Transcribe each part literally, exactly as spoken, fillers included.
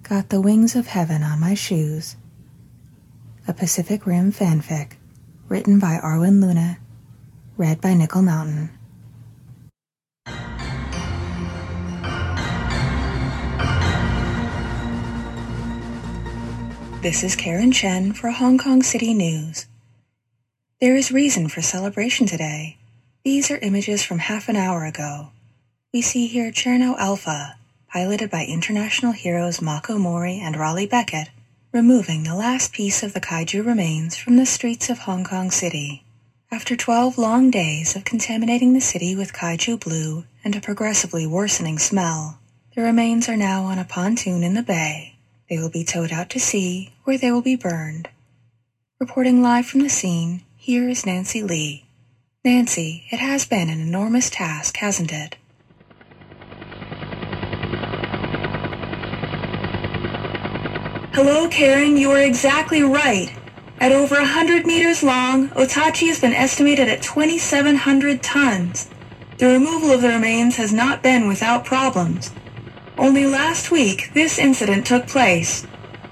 Got the wings of heaven on my shoes. A Pacific Rim fanfic, written by Arwen Luna, read by Nickel Mountain. This is Karen Chen for Hong Kong City News. There is reason for celebration today. These are images from half an hour ago. We see here Cherno Alpha, piloted by international heroes Mako Mori and Raleigh Beckett, removing the last piece of the kaiju remains from the streets of Hong Kong City. After twelve long days of contaminating the city with kaiju blue and a progressively worsening smell, the remains are now on a pontoon in the bay. They will be towed out to sea, where they will be burned. Reporting live from the scene, here is Nancy Lee. Nancy, it has been an enormous task, hasn't it? Hello, Karen, you are exactly right. At over one hundred meters long, Otachi has been estimated at twenty-seven hundred tons. The removal of the remains has not been without problems. Only last week, this incident took place.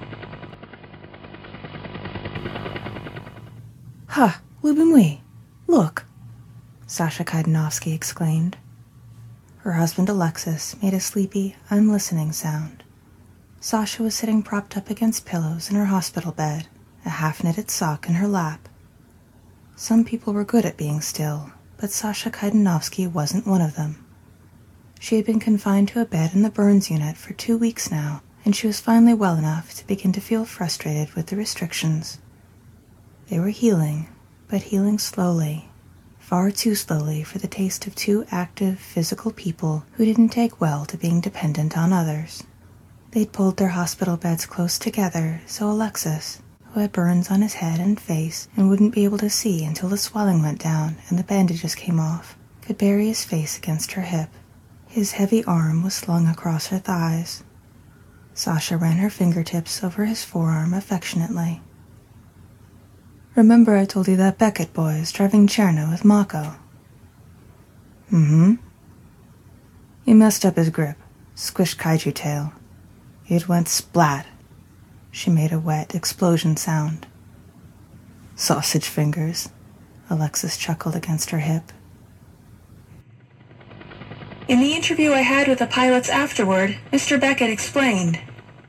Ha, Lubumui, look, Sasha Kaidanovsky exclaimed. Her husband Alexis made a sleepy, I'm listening sound. Sasha was sitting propped up against pillows in her hospital bed, a half-knitted sock in her lap. Some people were good at being still, but Sasha Kaidanovsky wasn't one of them. She had been confined to a bed in the burns unit for two weeks now, and she was finally well enough to begin to feel frustrated with the restrictions. They were healing, but healing slowly, far too slowly for the taste of two active, physical people who didn't take well to being dependent on others. They'd pulled their hospital beds close together so Alexis, who had burns on his head and face and wouldn't be able to see until the swelling went down and the bandages came off, could bury his face against her hip. His heavy arm was slung across her thighs. Sasha ran her fingertips over his forearm affectionately. Remember I told you that Beckett boy is driving Cherno with Mako? Mm-hmm. He messed up his grip, squished kaiju tail. It went splat. She made a wet explosion sound. Sausage fingers, Alexis chuckled against her hip. In the interview I had with the pilots afterward, Mister Beckett explained.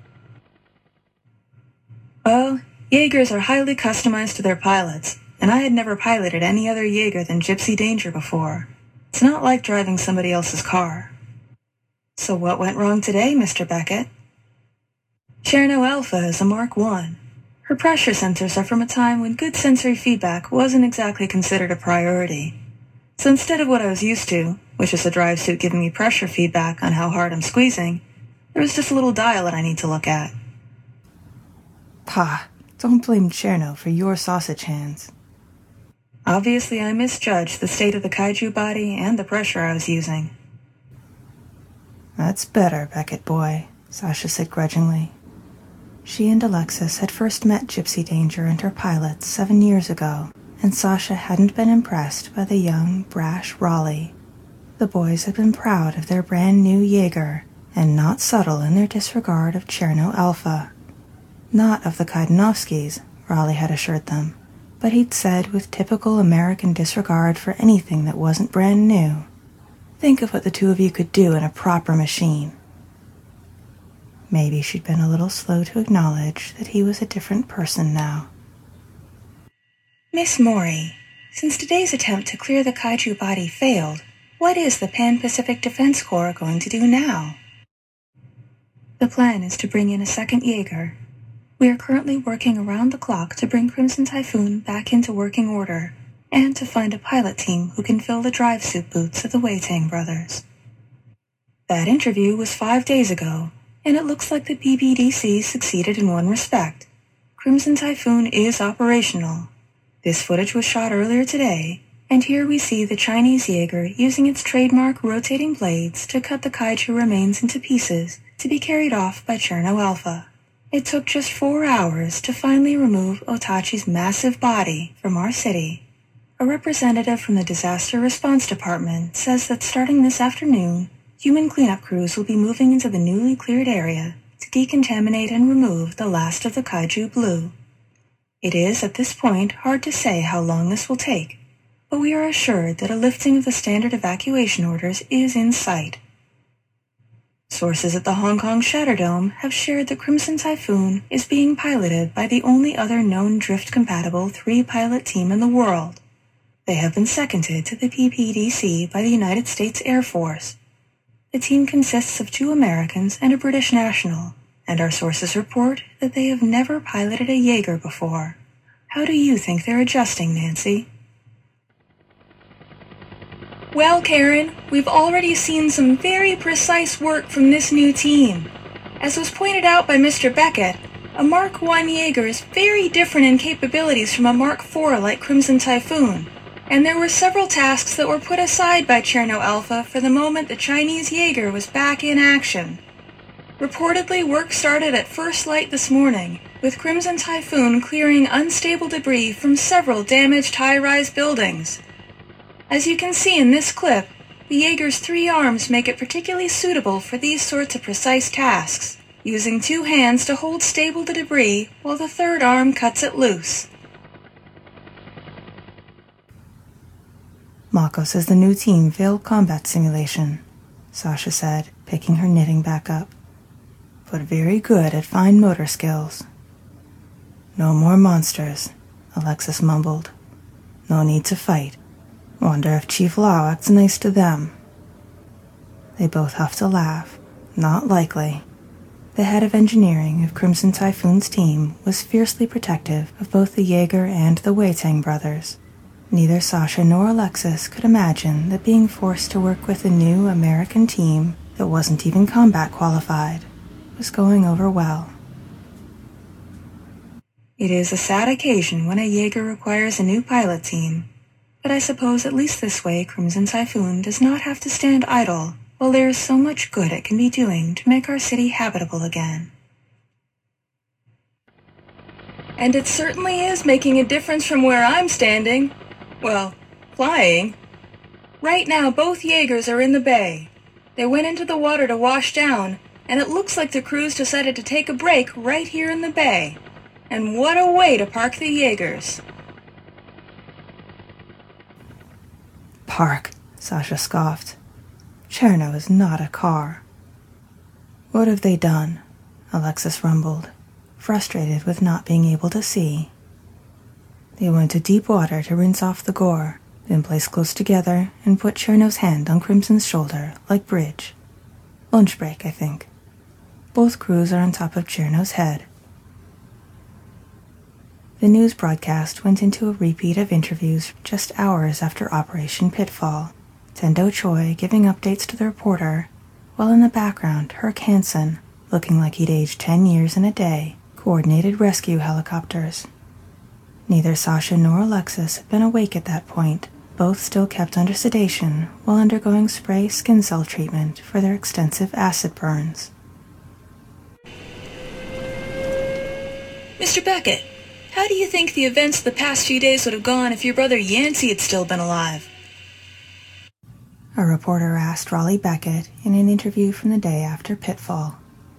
Well, Jaegers are highly customized to their pilots, and I had never piloted any other Jaeger than Gypsy Danger before. It's not like driving somebody else's car. So what went wrong today, Mister Beckett? Cherno Alpha is a Mark one. Her pressure sensors are from a time when good sensory feedback wasn't exactly considered a priority. So instead of what I was used to, which is a drive suit giving me pressure feedback on how hard I'm squeezing, there was just a little dial that I need to look at. Pa, don't blame Cherno for your sausage hands. Obviously I misjudged the state of the kaiju body and the pressure I was using. That's better, Beckett boy, Sasha said grudgingly. She and Alexis had first met Gypsy Danger and her pilots seven years ago, and Sasha hadn't been impressed by the young, brash Raleigh. The boys had been proud of their brand new Jaeger, and not subtle in their disregard of Cherno Alpha. Not of the Kaidanovskys, Raleigh had assured them, but he'd said with typical American disregard for anything that wasn't brand new, think of what the two of you could do in a proper machine. Maybe she'd been a little slow to acknowledge that he was a different person now. Miss Mori, since today's attempt to clear the kaiju body failed, what is the Pan-Pacific Defense Corps going to do now? The plan is to bring in a second Jaeger. We are currently working around the clock to bring Crimson Typhoon back into working order, and to find a pilot team who can fill the drive suit boots of the Weitang brothers. That interview was five days ago, and it looks like the P B D C succeeded in one respect. Crimson Typhoon is operational. This footage was shot earlier today, and here we see the Chinese Jaeger using its trademark rotating blades to cut the kaiju remains into pieces to be carried off by Cherno Alpha. It took just four hours to finally remove Otachi's massive body from our city. A representative from the Disaster Response Department says that starting this afternoon, human cleanup crews will be moving into the newly cleared area to to decontaminate and remove the last of the kaiju blue. It is, at this point, hard to say how long this will take, but we are assured that a lifting of the standard evacuation orders is in sight. Sources at the Hong Kong Shatterdome have shared that Crimson Typhoon is being piloted by the only other known drift-compatible three-pilot team in the world. They have been seconded to the P P D C by the United States Air Force. The team consists of two Americans and a British national, and our sources report that they have never piloted a Jaeger before. How do you think they're adjusting, Nancy? Well, Karen, we've already seen some very precise work from this new team. As was pointed out by Mister Beckett, a Mark one Jaeger is very different in capabilities from a Mark four like Crimson Typhoon, and there were several tasks that were put aside by Cherno Alpha for the moment the Chinese Jaeger was back in action. Reportedly, work started at first light this morning, with Crimson Typhoon clearing unstable debris from several damaged high-rise buildings. As you can see in this clip, the Jaeger's three arms make it particularly suitable for these sorts of precise tasks, using two hands to hold stable the debris while the third arm cuts it loose. Mako says the new team failed combat simulation, Sasha said, picking her knitting back up, but very good at fine motor skills. No more monsters, Alexis mumbled. No need to fight. Wonder if Chief Lau acts nice to them. They both have to laugh. Not likely. The head of engineering of Crimson Typhoon's team was fiercely protective of both the Jaeger and the Weitang brothers. Neither Sasha nor Alexis could imagine that being forced to work with a new American team that wasn't even combat qualified was going over well. It is a sad occasion when a Jaeger requires a new pilot team, but I suppose at least this way Crimson Typhoon does not have to stand idle while there is so much good it can be doing to make our city habitable again. And it certainly is making a difference from where I'm standing. Well, flying. Right now both Jaegers are in the bay. They went into the water to wash down, and it looks like the crews decided to take a break right here in the bay. And what a way to park the Jaegers. Park, Sasha scoffed. Cherno is not a car. What have they done? Alexis rumbled, frustrated with not being able to see. They went to deep water to rinse off the gore, then placed close together and put Cherno's hand on Crimson's shoulder like bridge. Lunch break, I think. Both crews are on top of Cherno's head. The news broadcast went into a repeat of interviews just hours after Operation Pitfall, Tendo Choi giving updates to the reporter, while in the background Herc Hansen, looking like he'd aged ten years in a day, coordinated rescue helicopters. Neither Sasha nor Alexis had been awake at that point, both still kept under sedation while undergoing spray skin cell treatment for their extensive acid burns. Mister Beckett, how do you think the events of the past few days would have gone if your brother Yancey had still been alive? A reporter asked Raleigh Beckett in an interview from the day after Pitfall.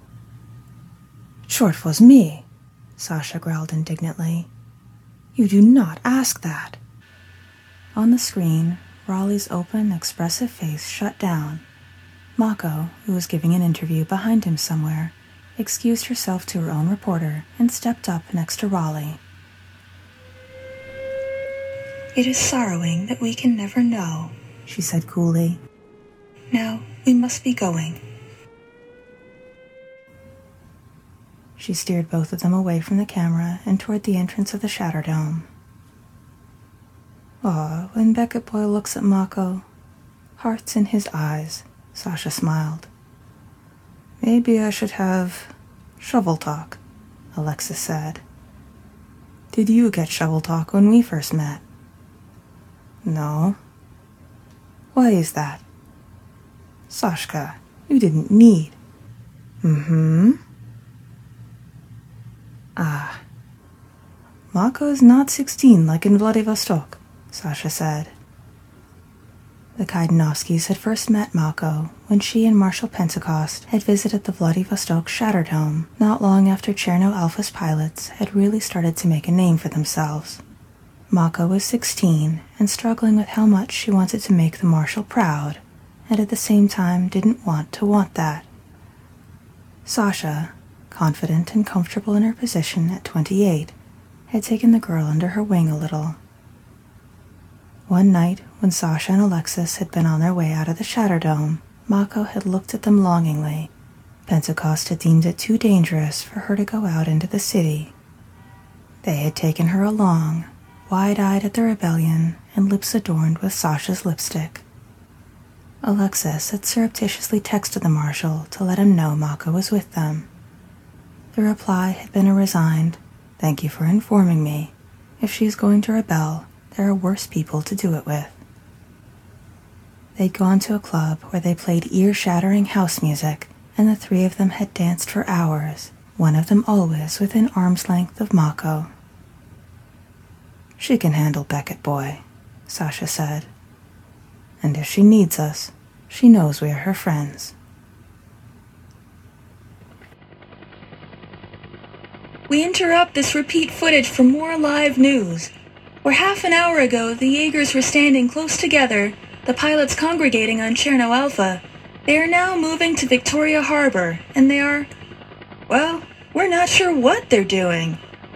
Sure it was me, Sasha growled indignantly. You do not ask that. On the screen, Raleigh's open, expressive face shut down. Mako, who was giving an interview behind him somewhere, excused herself to her own reporter and stepped up next to Raleigh. It is sorrowing that we can never know, she said coolly. Now, we must be going. She steered both of them away from the camera and toward the entrance of the Shatterdome. Aw, when Beckett Boy looks at Mako, hearts in his eyes, Sasha smiled. Maybe I should have shovel talk, Alexis said. Did you get shovel talk when we first met? No. Why is that? Sashka, you didn't need. Mm-hmm. Ah. Mako is not sixteen like in Vladivostok, Sasha said. The Kaidanovskis had first met Mako when she and Marshal Pentecost had visited the Vladivostok Shatterdome not long after Cherno Alpha's pilots had really started to make a name for themselves. Mako was sixteen and struggling with how much she wanted to make the Marshal proud, and at the same time didn't want to want that. Sasha, confident and comfortable in her position at twenty-eight, had taken the girl under her wing a little. One night, when Sasha and Alexis had been on their way out of the Shatterdome, Mako had looked at them longingly. Pentecost had deemed it too dangerous for her to go out into the city. They had taken her along, wide-eyed at the rebellion and lips adorned with Sasha's lipstick. Alexis had surreptitiously texted the Marshal to let him know Mako was with them. The reply had been a resigned, "Thank you for informing me. If she's going to rebel, there are worse people to do it with." They'd gone to a club where they played ear-shattering house music, and the three of them had danced for hours, one of them always within arm's length of Mako. "She can handle Beckett, boy," Sasha said. "And if she needs us, she knows we are her friends." We interrupt this repeat footage for more live news. Where half an hour ago the Jaegers were standing close together, the pilots congregating on Cherno Alpha, they are now moving to Victoria Harbor, and they are, well, we're not sure what they're doing.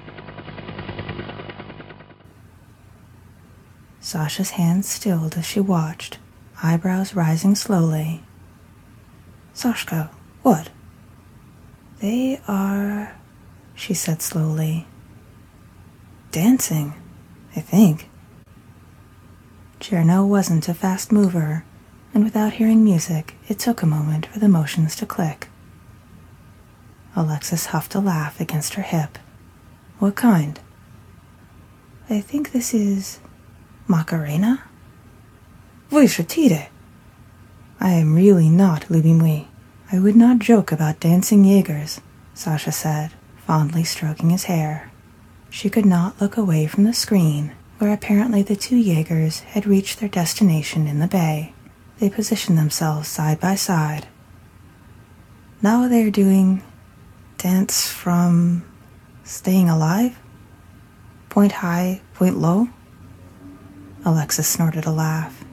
Sasha's hands stilled as she watched, eyebrows rising slowly. "Sashka, what?" "They are," she said slowly, "dancing, I think." Cherno wasn't a fast mover, and without hearing music, it took a moment for the motions to click. Alexis huffed a laugh against her hip. "What kind?" "I think this is Macarena?" "Вы шутите?" "I am really not Lubimui. I would not joke about dancing Jaegers," Sasha said, fondly stroking his hair. She could not look away from the screen, where apparently the two Jaegers had reached their destination in the bay. They positioned themselves side by side. "Now they are doing dance from staying alive? Point high, point low?" Alexis snorted a laugh.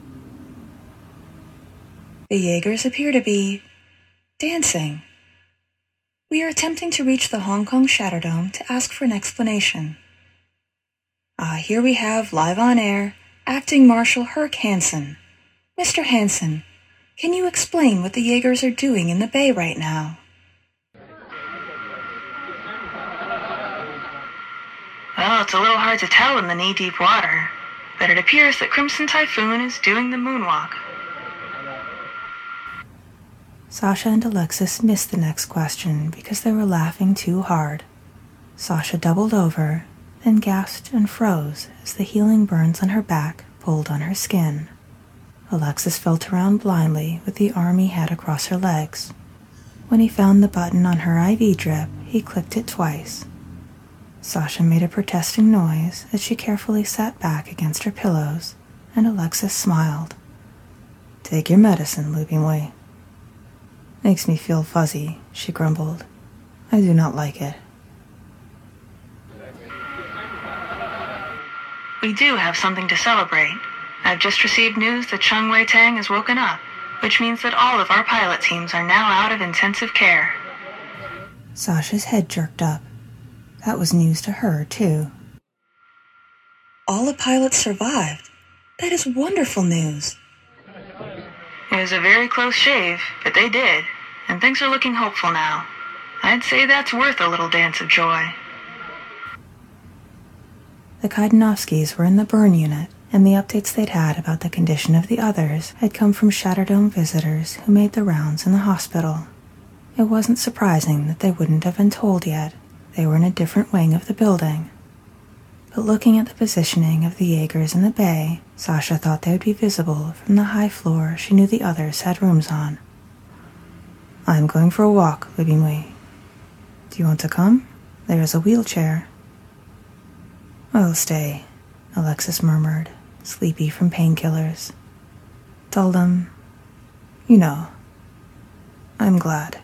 The Jaegers appear to be dancing. We are attempting to reach the Hong Kong Shatterdome to ask for an explanation. Ah, here we have, live on air, Acting Marshal Herc Hansen. Mister Hansen, can you explain what the Jaegers are doing in the bay right now? Well, it's a little hard to tell in the knee-deep water, but it appears that Crimson Typhoon is doing the moonwalk. Sasha and Alexis missed the next question because they were laughing too hard. Sasha doubled over, then gasped and froze as the healing burns on her back pulled on her skin. Alexis felt around blindly with the arm he had across her legs. When he found the button on her I V drip, he clicked it twice. Sasha made a protesting noise as she carefully sat back against her pillows, and Alexis smiled. "Take your medicine, Lubimui." "Makes me feel fuzzy," she grumbled. "I do not like it." We do have something to celebrate. I've just received news that Chung Wei Tang has woken up, which means that all of our pilot teams are now out of intensive care. Sasha's head jerked up. That was news to her, too. All the pilots survived. That is wonderful news. It was a very close shave, but they did, and things are looking hopeful now. I'd say that's worth a little dance of joy. The Kaidanovskis were in the burn unit, and the updates they'd had about the condition of the others had come from Shatterdome visitors who made the rounds in the hospital. It wasn't surprising that they wouldn't have been told yet. They were in a different wing of the building. But looking at the positioning of the Jaegers in the bay, Sasha thought they would be visible from the high floor she knew the others had rooms on. "I'm going for a walk, Lubimui. Do you want to come? There is a wheelchair." "I'll stay," Alexis murmured, sleepy from painkillers. told him, "You know, I'm glad."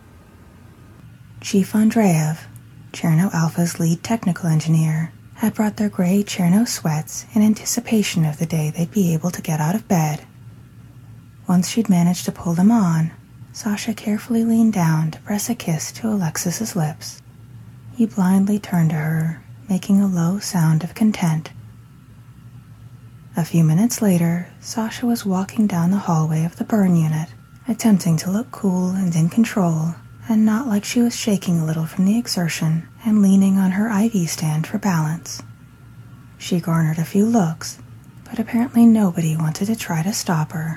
Chief Andreev, Cherno Alpha's lead technical engineer, had brought their gray Cherno sweats in anticipation of the day they'd be able to get out of bed. Once she'd managed to pull them on, Sasha carefully leaned down to press a kiss to Alexis's lips. He blindly turned to her, making a low sound of content. A few minutes later, Sasha was walking down the hallway of the burn unit, attempting to look cool and in control, and not like she was shaking a little from the exertion and leaning on her I V stand for balance. She garnered a few looks, but apparently nobody wanted to try to stop her.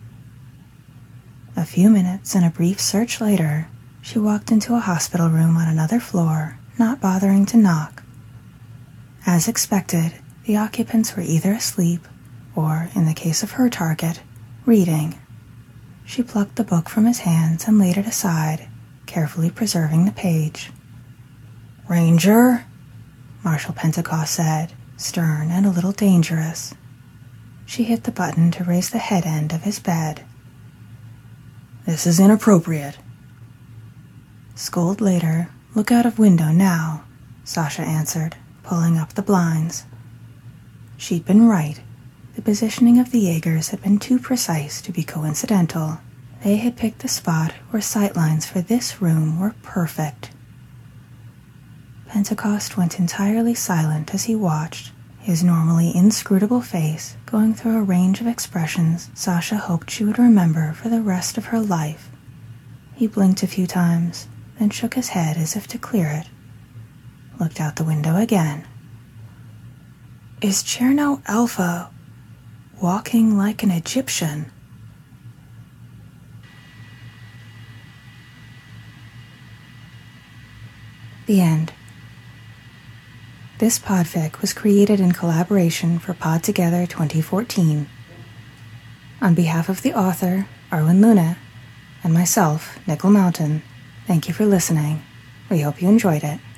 A few minutes and a brief search later, she walked into a hospital room on another floor, not bothering to knock. As expected, the occupants were either asleep or, in the case of her target, reading. She plucked the book from his hands and laid it aside, carefully preserving the page. "Ranger?" Marshal Pentecost said, stern and a little dangerous. She hit the button to raise the head end of his bed. "This is inappropriate." "Scold later. Look out of window now," Sasha answered, pulling up the blinds. She'd been right. The positioning of the Jaegers had been too precise to be coincidental. They had picked the spot where sightlines for this room were perfect. Pentecost went entirely silent as he watched, his normally inscrutable face going through a range of expressions Sasha hoped she would remember for the rest of her life. He blinked a few times, then shook his head as if to clear it. Looked out the window again. "Is Cherno Alpha walking like an Egyptian?" The end. This podfic was created in collaboration for Pod Together twenty fourteen. On behalf of the author, Arwen Luna, and myself, Nickel Mountain, thank you for listening. We hope you enjoyed it.